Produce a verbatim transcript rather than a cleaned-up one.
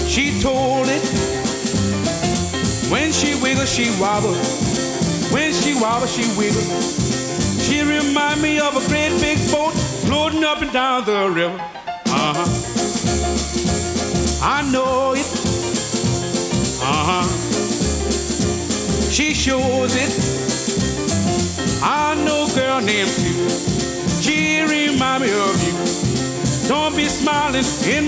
She told it. When she wiggle, she wobble. When she wobble, she wiggle. She remind me of a great big boat floating up and down the river. Uh-huh. I know it. Uh-huh. She shows it. I know a girl named Sue. She remind me of you. Don't be smiling in